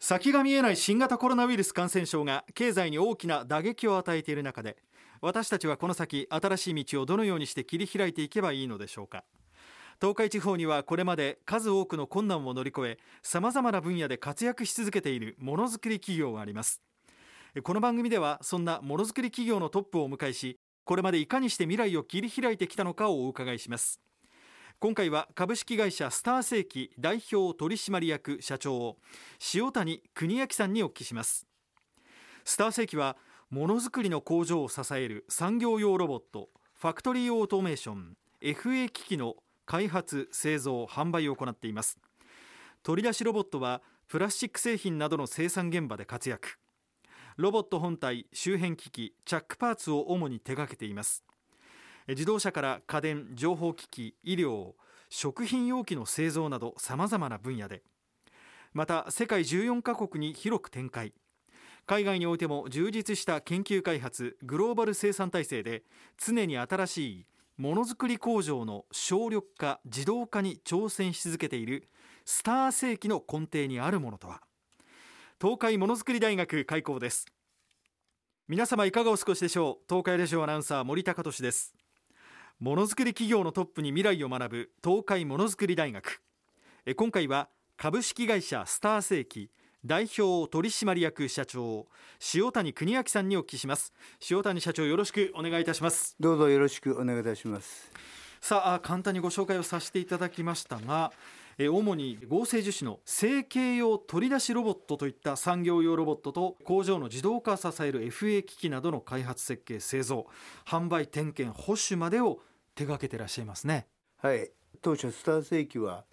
先が見えない新型コロナウイルス感染症が経済に大きな打撃を与えている中で、私たちはこの先新しい道をどのようにして切り開いていけばいいのでしょうか。東海地方にはこれまで数多くの困難を乗り越え、さまざまな分野で活躍し続けているものづくり企業があります。この番組ではそんなものづくり企業のトップをお迎えし、これまでいかにして未来を切り開いてきたのかをお伺いします。今回は株式会社スター世紀代表取締役社長塩谷邦明さんにお聞きします。スター世紀はものづくりの工場を支える産業用ロボット、ファクトリーオートメーション FA 機器の開発製造販売を行っています。取り出しロボットはプラスチック製品などの生産現場で活躍。ロボット本体、周辺機器、チャックパーツを主に手掛けています。自動車から家電、情報機器、医療、食品容器の製造などさまざまな分野で、また世界14カ国に広く展開。海外においても充実した研究開発、グローバル生産体制で常に新しいものづくり工場の省力化、自動化に挑戦し続けているスター世紀の根底にあるものとは。東海ものづくり大学開校です。皆様いかがお過ごしでしょう。東海ラジオアナウンサー森高俊です。ものづくり企業のトップに未来を学ぶ東海ものづくり大学。今回は株式会社スター世紀代表取締役社長塩谷邦明さんにお聞きします。塩谷社長、よろしくお願いいたします。 どうぞよろしくお願いいたします。 さあ、簡単にご紹介をさせていただきましたが、主に合成樹脂の成形用取り出しロボットといった産業用ロボットと工場の自動化を支える FA 機器などの開発、設計、製造、販売、点検、保守までを手掛けていらっしゃいますね。 はい、当社スター世紀は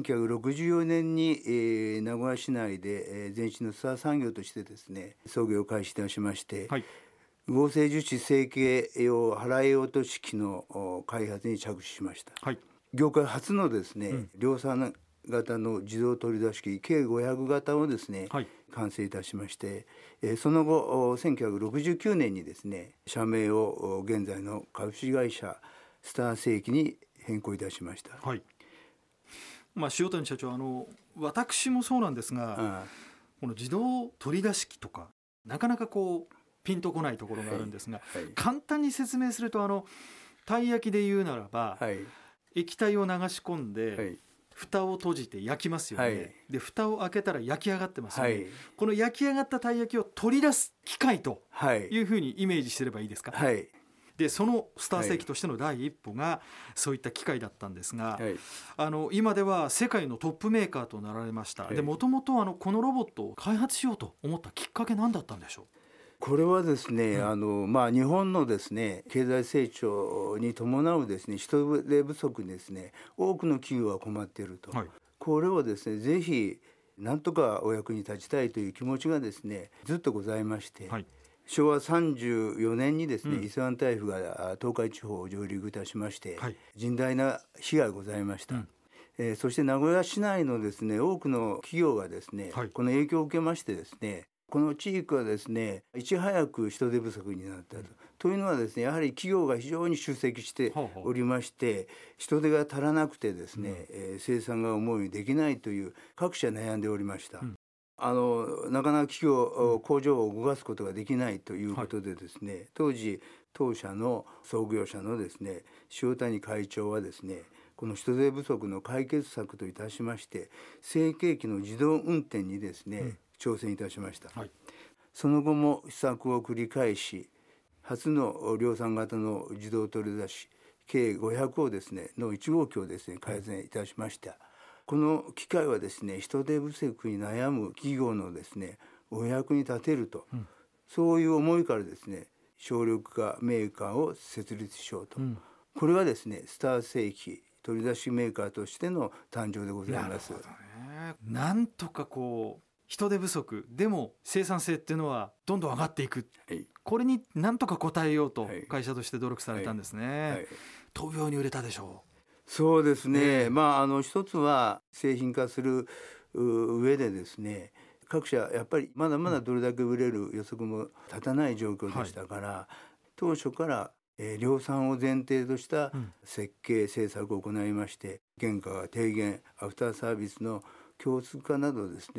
1964年に、名古屋市内で、前身のスター産業としてですね創業を開始いたしまして、はい、合成樹脂成形用払い落とし機の開発に着手しました。はい、業界初のですね、量産型の自動取り出し機計500型をですね、はい、完成いたしまして、その後1969年にですね社名を現在の株式会社スター世紀に変更いたしました。はい、 塩谷社長、私もそうなんですが、この自動取り出し機とかなかなかピンとこないところがあるんですが、はいはい、簡単に説明するとたい焼きで言うならば、はい、液体を流し込んで、はい、蓋を閉じて焼きますよね。はい、で蓋を開けたら焼き上がってますよね。はい、この焼き上がったたい焼きを取り出す機械というふうにイメージすればいいですか。はい、でそのスター世紀としての第一歩がそういった機械だったんですが、はい、今では世界のトップメーカーとなられました。でもともとこのロボットを開発しようと思ったきっかけ何だったんでしょう。 これはですね、日本のですね経済成長に伴うですね人手不足にですね多くの企業が困っていると、はい、これをですねぜひなんとかお役に立ちたいという気持ちがですねずっとございまして、はい、昭和34年にですね、伊勢湾台風が東海地方を上陸いたしまして、はい、甚大な被害がございました。そして名古屋市内のですね多くの企業がですね、はい、この影響を受けましてですねこの地域はですねいち早く人手不足になったというのはですねやはり企業が非常に集積しておりまして、人手が足らなくてですね、生産が思うようにできないという各社悩んでおりました。なかなか企業、工場を動かすことができないということでですね、はい、当時当社の創業者のですね塩谷会長はですねこの人手不足の解決策といたしまして成形機の自動運転にですね、挑戦いたしました。はい、その後も試作を繰り返し初の量産型の自動取り出し計500をですねの1号機をですね開発いたしました。この機械はですね人手不足に悩む企業のですねお役に立てると、そういう思いからですね省力化メーカーを設立しようと、これがですねスター世紀取り出しメーカーとしての誕生でございます。 なるほどね。なんとか人手不足でも生産性っていうのはどんどん上がっていく、はい、これになんとか応えようと会社として努力されたんですね。はいはい、闘病に売れたでしょう。 そうですね、一つは製品化する上でですね各社やっぱりまだまだどれだけ売れる予測も立たない状況でしたから、当初から量産を前提とした設計制作を行いまして、原価低減アフターサービスの共通化などですね、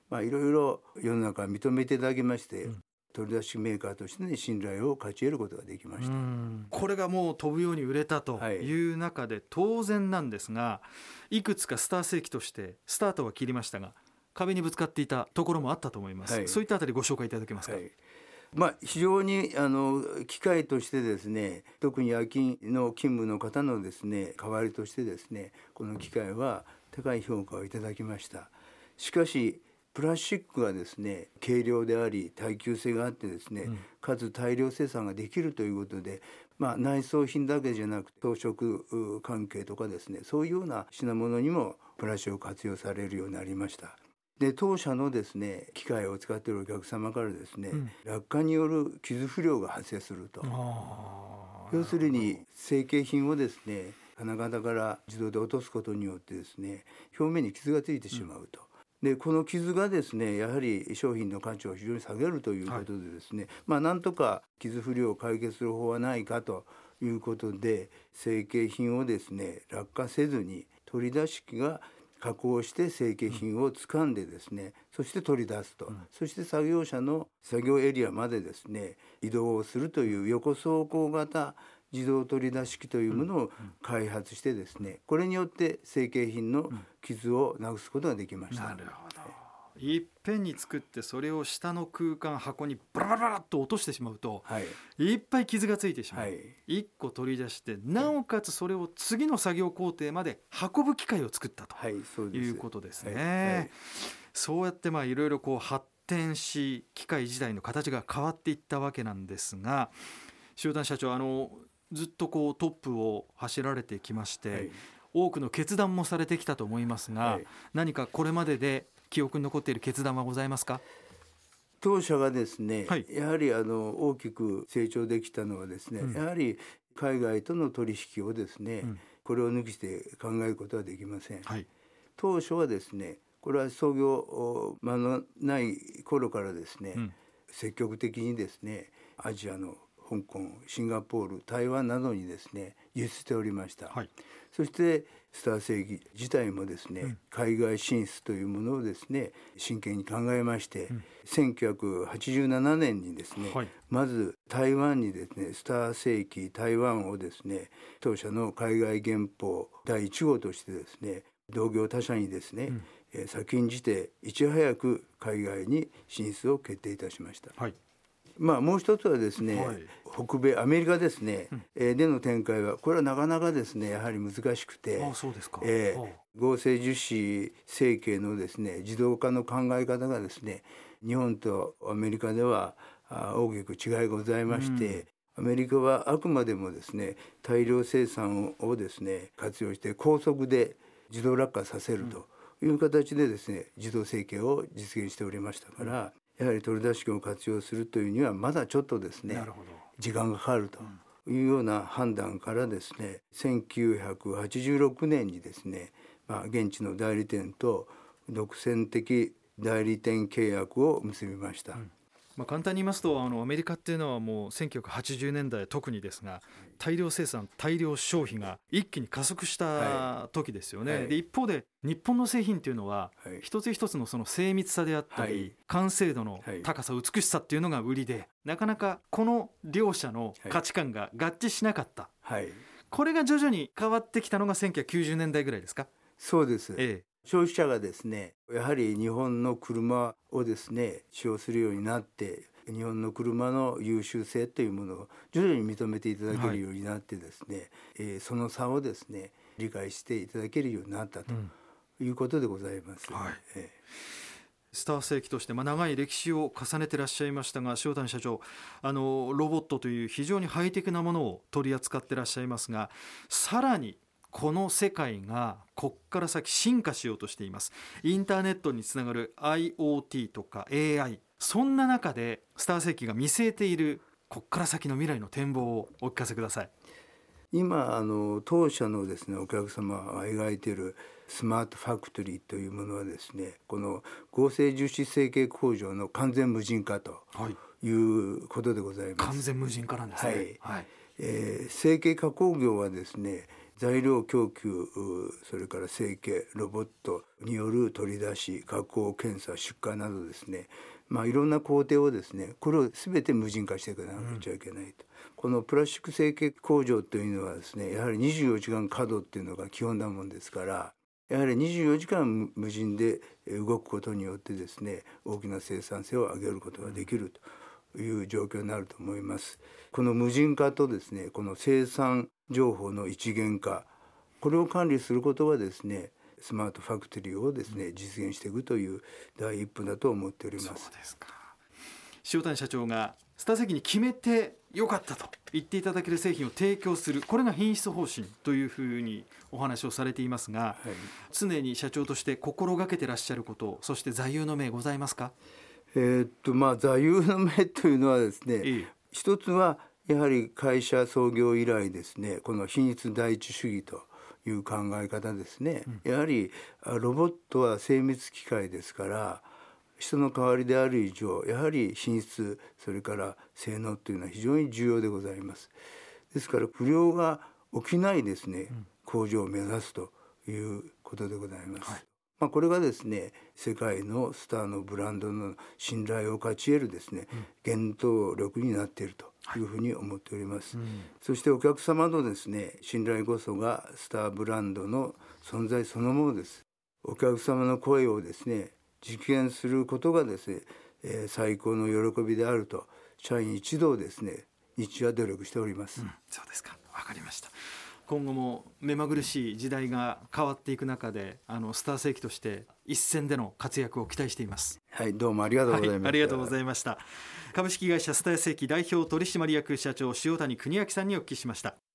いろいろ世の中認めていただきまして、取り出しメーカーとして、信頼を勝ち得ることができました。 これがもう飛ぶように売れたという中で、当然なんですが、いくつかスター世紀としてスタートは切りましたが、壁にぶつかっていたところもあったと思います、そういったあたりご紹介いただけますか。 非常に機会としてですね、特に夜勤の勤務の方のですね代わりとしてですね、この機会は高い評価をいただきました。しかしプラスチックがですね軽量であり耐久性があってですね、かつ大量生産ができるということで、内装品だけじゃなく装飾関係とかですね、そういうような品物にもプラスチックを活用されるようになりました。で、当社のですね機械を使っているお客様からですね、落下による傷不良が発生すると。要するに成型品をですね金型から自動で落とすことによってですね、表面に傷がついてしまうと。でこの傷がですねやはり商品の価値を非常に下げるということでですね、なんとか傷不良を解決する方はないかということで、成型品をですね落下せずに取り出し機が加工して成型品を掴んでですね、そして取り出すと、そして作業者の作業エリアまでですね移動をするという横走行型自動取り出し機というものを開発してですね、これによって成型品の傷をなくすことができました。 なるほど。いっぺんに作ってそれを下の空間箱にバラバラっと落としてしまうと、いっぱい傷がついてしまう、1個取り出してなおかつそれを次の作業工程まで運ぶ機械を作ったということですね。そうやっていろいろ発展し機械自体の形が変わっていったわけなんですが、塩谷社長ずっとトップを走られてきまして、多くの決断もされてきたと思いますが、何かこれまでで記憶に残っている決断はございますか。 当社がですね、やはり大きく成長できたのはですね、やはり海外との取引をですね、これを抜きして考えることはできません。当初はですね、これは創業間のない頃からですね、積極的にですねアジアの香港、シンガポール、台湾などにですね輸出しておりました。そしてスター世紀自体もですね、海外進出というものをですね真剣に考えまして、1987年にですね、まず台湾にですねスター世紀台湾をですね当社の海外原稿第1号としてですね同業他社にですね、先んじていち早く海外に進出を決定いたしました。もう一つはですね、北米アメリカですね、での展開はこれはなかなかですねやはり難しくて、合成樹脂成形のですね自動化の考え方がですね日本とアメリカでは大きく違いがございまして、アメリカはあくまでもですね大量生産をですね活用して高速で自動落下させるという形でですね自動成形を実現しておりましたから、やはり取り出し機を活用するというにはまだちょっとですね時間がかかるというような判断からですね、1986年にですね、現地の代理店と独占的代理店契約を結びました。 簡単に言いますとアメリカっていうのはもう1980年代特にですが大量生産大量消費が一気に加速した時ですよね。で一方で日本の製品っていうのは一つ一つのその精密さであったり完成度の高さ美しさっていうのが売りで、なかなかこの両者の価値観が合致しなかった、これが徐々に変わってきたのが1990年代ぐらいですか。 そうです、消費者がですねやはり日本の車をですね使用するようになって、日本の車の優秀性というものを徐々に認めていただけるようになってですね、その差をですね理解していただけるようになったということでございます。 スター世紀として長い歴史を重ねてらっしゃいましたが、塩谷社長ロボットという非常にハイテクなものを取り扱ってらっしゃいますが、さらにこの世界がこっから先進化しようとしています。インターネットにつながる IoT とか AI、 そんな中でスター世紀が見据えているこっから先の未来の展望をお聞かせください。 今当社のですねお客様が描いているスマートファクトリーというものはですね、この合成樹脂成形工場の完全無人化ということでございます。 完全無人化なんですね。 成形加工業はですね材料供給、それから成形、ロボットによる取り出し、加工、検査、出荷などですね、いろんな工程をですね、これを全て無人化していかなきゃいけないと。このプラスチック成形工場というのはですね、やはり24時間稼働っていうのが基本なもんですから、やはり24時間無人で動くことによってですね、大きな生産性を上げることができるという状況になると思います。この無人化とですね、この生産情報の一元化、これを管理することがですね、スマートファクトリーをですね、実現していくという第一歩だと思っております。 そうですか。塩谷社長がスター石に決めてよかったと言っていただける製品を提供する、これが品質方針というふうにお話をされていますが、常に社長として心がけてらっしゃること、そして座右の銘ございますか？ 座右の銘というのはですね、一つはやはり会社創業以来ですね、この品質第一主義という考え方ですね。やはりロボットは精密機械ですから、人の代わりである以上、やはり品質、それから性能というのは非常に重要でございます。ですから不良が起きないですね、工場を目指すということでございます。これがですね、世界のスターのブランドの信頼を勝ち得るですね、原動力になっているというふうに思っております。そしてお客様のですね、信頼こそがスターブランドの存在そのものです。お客様の声をですね、実現することがですね、最高の喜びであると社員一同ですね、日夜努力しております。 そうですか、わかりました。今後も目まぐるしい時代が変わっていく中で、スター石器として一線での活躍を期待しています。 はい、どうもありがとうございました。 ありがとうございました。株式会社スター石器代表取締役社長塩谷邦明さんにお聞きしました。